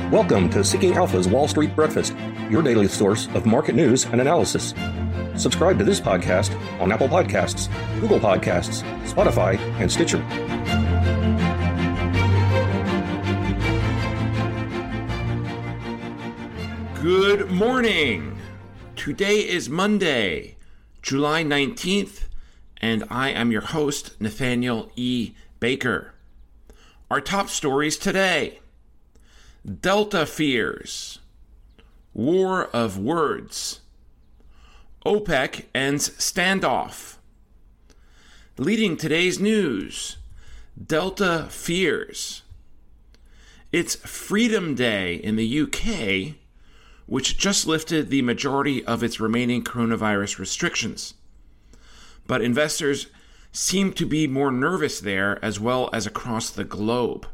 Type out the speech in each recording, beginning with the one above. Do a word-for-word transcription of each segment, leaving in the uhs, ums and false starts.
Welcome to Seeking Alpha's Wall Street Breakfast, your daily source of market news and analysis. Subscribe to this podcast on Apple Podcasts, Google Podcasts, Spotify, and Stitcher. Good morning. Today is Monday, July nineteenth, and I am your host, Nathaniel E. Baker. Our top stories today: Delta fears, war of words, OPEC ends standoff. Leading today's news, Delta fears. It's Freedom Day in the U K, which just lifted the majority of its remaining coronavirus restrictions. But investors seem to be more nervous there as well as across the globe.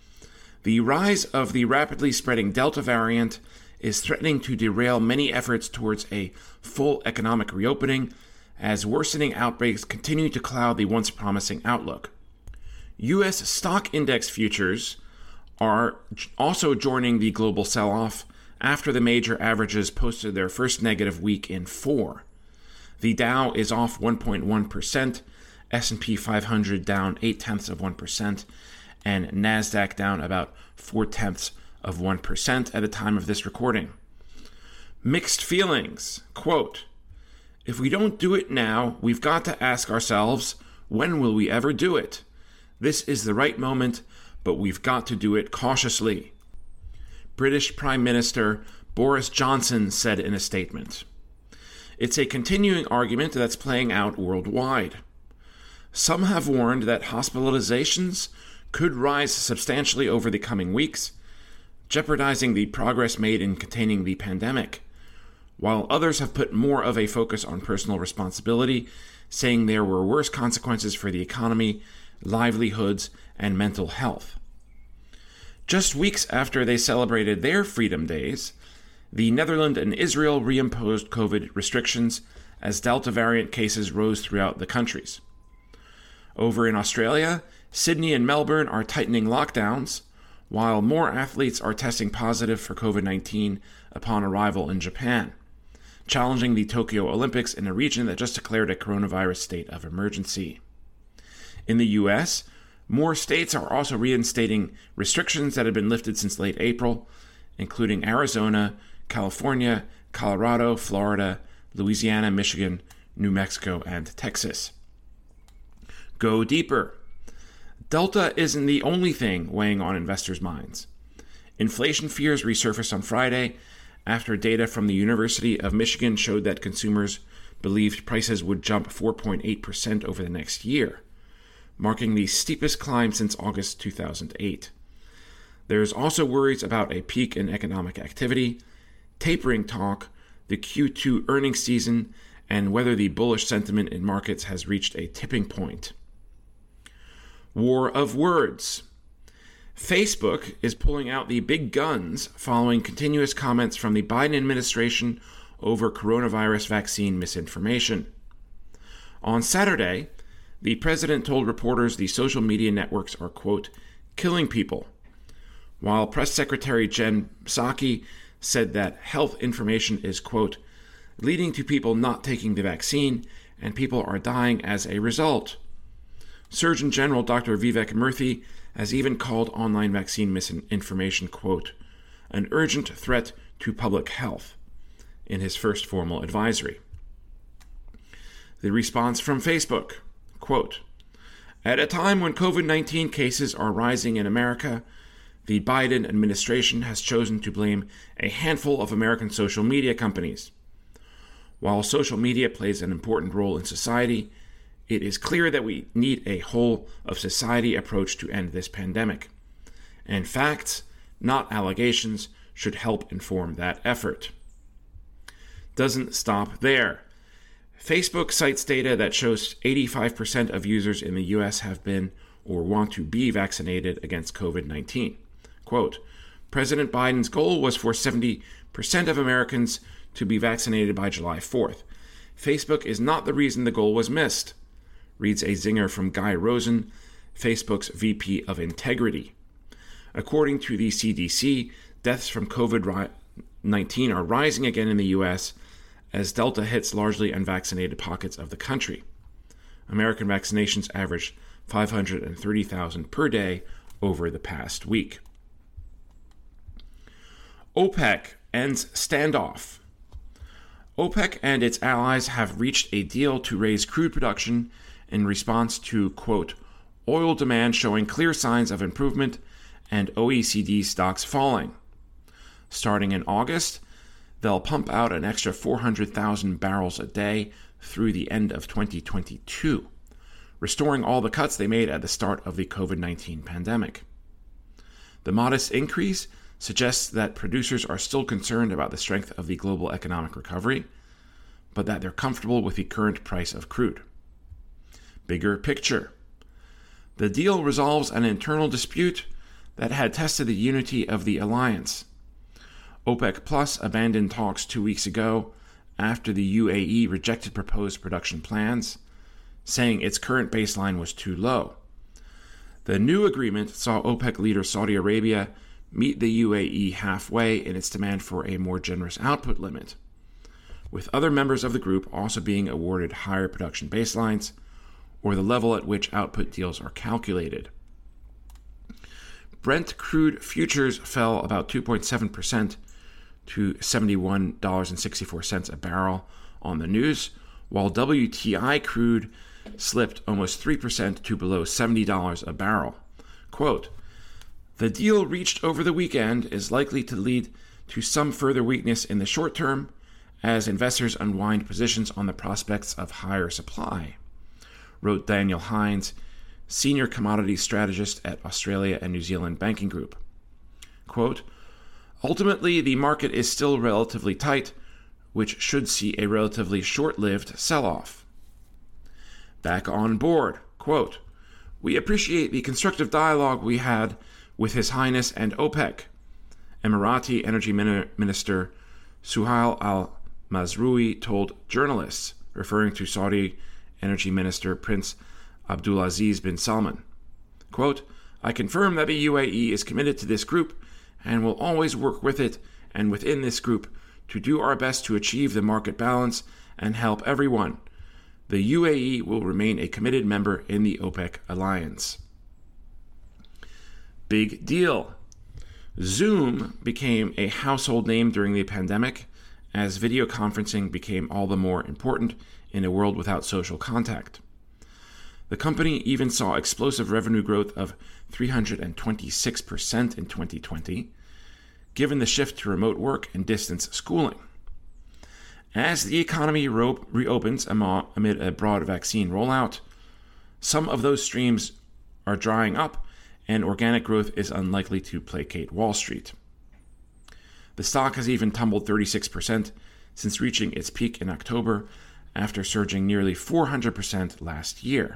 The rise of the rapidly spreading Delta variant is threatening to derail many efforts towards a full economic reopening as worsening outbreaks continue to cloud the once promising outlook. U S stock index futures are also joining the global sell-off after the major averages posted their first negative week in four. The Dow is off one point one percent, S and P five hundred down eight tenths of one percent, and NASDAQ down about four tenths of one percent at the time of this recording. Mixed feelings. Quote, "If we don't do it now, we've got to ask ourselves, when will we ever do it? This is the right moment, but we've got to do it cautiously," British Prime Minister Boris Johnson said in a statement. It's a continuing argument that's playing out worldwide. Some have warned that hospitalizations could rise substantially over the coming weeks, jeopardizing the progress made in containing the pandemic, while others have put more of a focus on personal responsibility, saying there were worse consequences for the economy, livelihoods, and mental health. Just weeks after they celebrated their Freedom Days, the Netherlands and Israel reimposed COVID restrictions as Delta variant cases rose throughout the countries. Over in Australia, Sydney and Melbourne are tightening lockdowns, while more athletes are testing positive for COVID nineteen upon arrival in Japan, challenging the Tokyo Olympics in a region that just declared a coronavirus state of emergency. In the U S, more states are also reinstating restrictions that had been lifted since late April, including Arizona, California, Colorado, Florida, Louisiana, Michigan, New Mexico, and Texas. Go deeper. Delta isn't the only thing weighing on investors' minds. Inflation fears resurfaced on Friday after data from the University of Michigan showed that consumers believed prices would jump four point eight percent over the next year, marking the steepest climb since August two thousand eight. There's also worries about a peak in economic activity, tapering talk, the Q two earnings season, and whether the bullish sentiment in markets has reached a tipping point. War of words. Facebook is pulling out the big guns following continuous comments from the Biden administration over coronavirus vaccine misinformation. On Saturday, the president told reporters the social media networks are, quote, killing people, while Press Secretary Jen Psaki said that health information is, quote, leading to people not taking the vaccine and people are dying as a result. Surgeon General Doctor Vivek Murthy has even called online vaccine misinformation, quote, an urgent threat to public health, in his first formal advisory. The response from Facebook, quote, at a time when COVID nineteen cases are rising in America, the Biden administration has chosen to blame a handful of American social media companies. While social media plays an important role in society, it is clear that we need a whole-of-society approach to end this pandemic. And facts, not allegations, should help inform that effort. Doesn't stop there. Facebook cites data that shows eighty-five percent of users in the U S have been or want to be vaccinated against COVID nineteen. Quote, President Biden's goal was for seventy percent of Americans to be vaccinated by July fourth. Facebook is not the reason the goal was missed, reads a zinger from Guy Rosen, Facebook's V P of Integrity. According to the C D C, deaths from covid nineteen are rising again in the U S as Delta hits largely unvaccinated pockets of the country. American vaccinations averaged five hundred thirty thousand per day over the past week. OPEC ends standoff. OPEC and its allies have reached a deal to raise crude production in response to, quote, oil demand showing clear signs of improvement and O E C D stocks falling. Starting in August, they'll pump out an extra four hundred thousand barrels a day through the end of twenty twenty-two, restoring all the cuts they made at the start of the covid nineteen pandemic. The modest increase suggests that producers are still concerned about the strength of the global economic recovery, but that they're comfortable with the current price of crude. Bigger picture. The deal resolves an internal dispute that had tested the unity of the alliance. OPEC Plus abandoned talks two weeks ago after the U A E rejected proposed production plans, saying its current baseline was too low. The new agreement saw OPEC leader Saudi Arabia meet the U A E halfway in its demand for a more generous output limit, with other members of the group also being awarded higher production baselines or the level at which output deals are calculated. Brent crude futures fell about two point seven percent to seventy-one dollars and sixty-four cents a barrel on the news, while W T I crude slipped almost three percent to below seventy dollars a barrel. Quote, the deal reached over the weekend is likely to lead to some further weakness in the short term as investors unwind positions on the prospects of higher supply, wrote Daniel Hines, senior commodities strategist at Australia and New Zealand Banking Group. Quote, ultimately, the market is still relatively tight, which should see a relatively short-lived sell-off. Back on board, quote, we appreciate the constructive dialogue we had with His Highness and OPEC, Emirati Energy Minister Suhail al-Mazroui told journalists, referring to Saudi Energy Minister Prince Abdulaziz bin Salman. Quote, I confirm that the U A E is committed to this group and will always work with it and within this group to do our best to achieve the market balance and help everyone. The U A E will remain a committed member in the OPEC alliance. Big deal. Zoom became a household name during the pandemic as video conferencing became all the more important in a world without social contact. The company even saw explosive revenue growth of three hundred twenty-six percent in twenty twenty, given the shift to remote work and distance schooling. As the economy ro- reopens amid a broad vaccine rollout, some of those streams are drying up, and organic growth is unlikely to placate Wall Street. The stock has even tumbled thirty-six percent since reaching its peak in October, after surging nearly four hundred percent last year.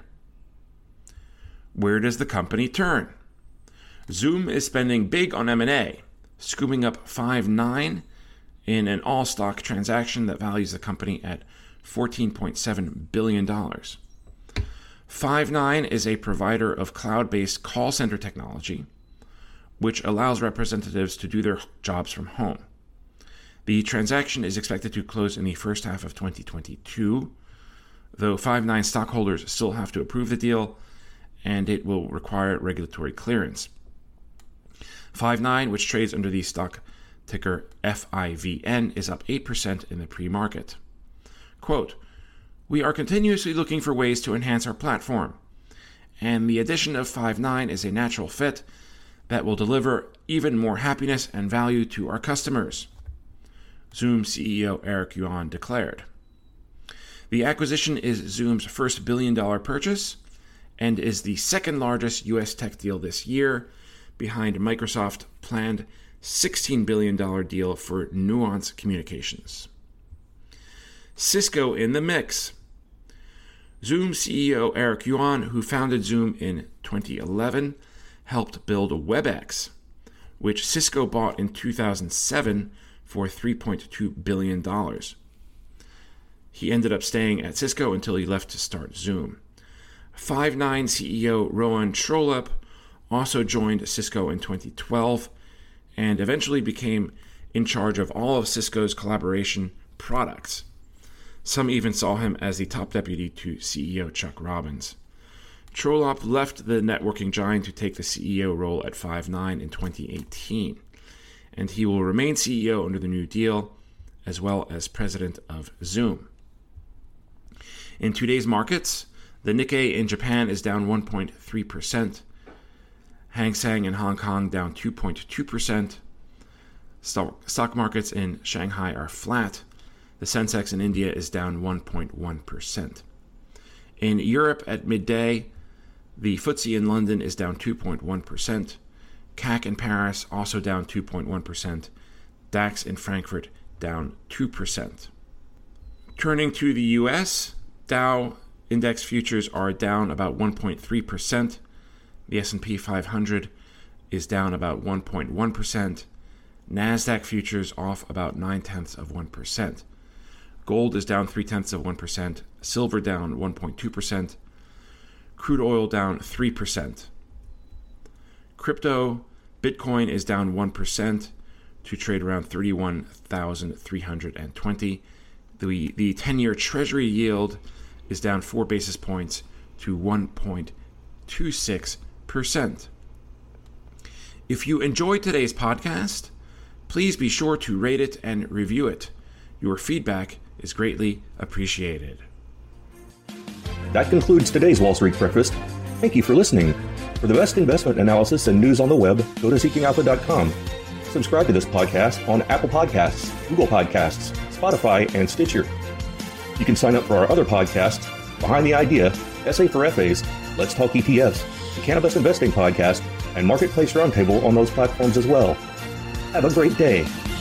Where does the company turn? Zoom is spending big on M and A, scooping up Five nine in an all-stock transaction that values the company at fourteen point seven billion dollars. Five nine is a provider of cloud-based call center technology, which allows representatives to do their jobs from home. The transaction is expected to close in the first half of twenty twenty-two, though Five nine stockholders still have to approve the deal, and it will require regulatory clearance. Five nine, which trades under the stock ticker F I V N, is up eight percent in the pre-market. Quote, we are continuously looking for ways to enhance our platform, and the addition of Five nine is a natural fit that will deliver even more happiness and value to our customers, Zoom C E O Eric Yuan declared. The acquisition is Zoom's first billion-dollar purchase and is the second largest U S tech deal this year, behind Microsoft's planned sixteen billion dollars deal for Nuance Communications. Cisco in the mix. Zoom C E O Eric Yuan, who founded Zoom in twenty eleven, helped build WebEx, which Cisco bought in two thousand seven for three point two billion dollars. He ended up staying at Cisco until he left to start Zoom. Five nine C E O Rowan Trollope also joined Cisco in twenty twelve and eventually became in charge of all of Cisco's collaboration products. Some even saw him as the top deputy to C E O Chuck Robbins. Trollope left the networking giant to take the C E O role at Five nine in twenty eighteen, and he will remain C E O under the New Deal, as well as president of Zoom. In today's markets, the Nikkei in Japan is down one point three percent, Hang Seng in Hong Kong down two point two percent, stock markets in Shanghai are flat, the Sensex in India is down one point one percent. In Europe at midday, the F T S E in London is down two point one percent. C A C in Paris also down two point one percent. DAX in Frankfurt down two percent. Turning to the U S, Dow index futures are down about one point three percent. The S and P five hundred is down about one point one percent. NASDAQ futures off about nine tenths of one percent. Gold is down three tenths of one percent. Silver down one point two percent. Crude oil down three percent. Crypto, Bitcoin is down one percent to trade around thirty-one thousand three hundred twenty. The, the ten-year Treasury yield is down four basis points to one point two six percent. If you enjoyed today's podcast, please be sure to rate it and review it. Your feedback is greatly appreciated. That concludes today's Wall Street Breakfast. Thank you for listening. For the best investment analysis and news on the web, go to seeking alpha dot com. Subscribe to this podcast on Apple Podcasts, Google Podcasts, Spotify, and Stitcher. You can sign up for our other podcasts, Behind the Idea, S A for F As, Let's Talk E T Fs, the Cannabis Investing Podcast, and Marketplace Roundtable on those platforms as well. Have a great day.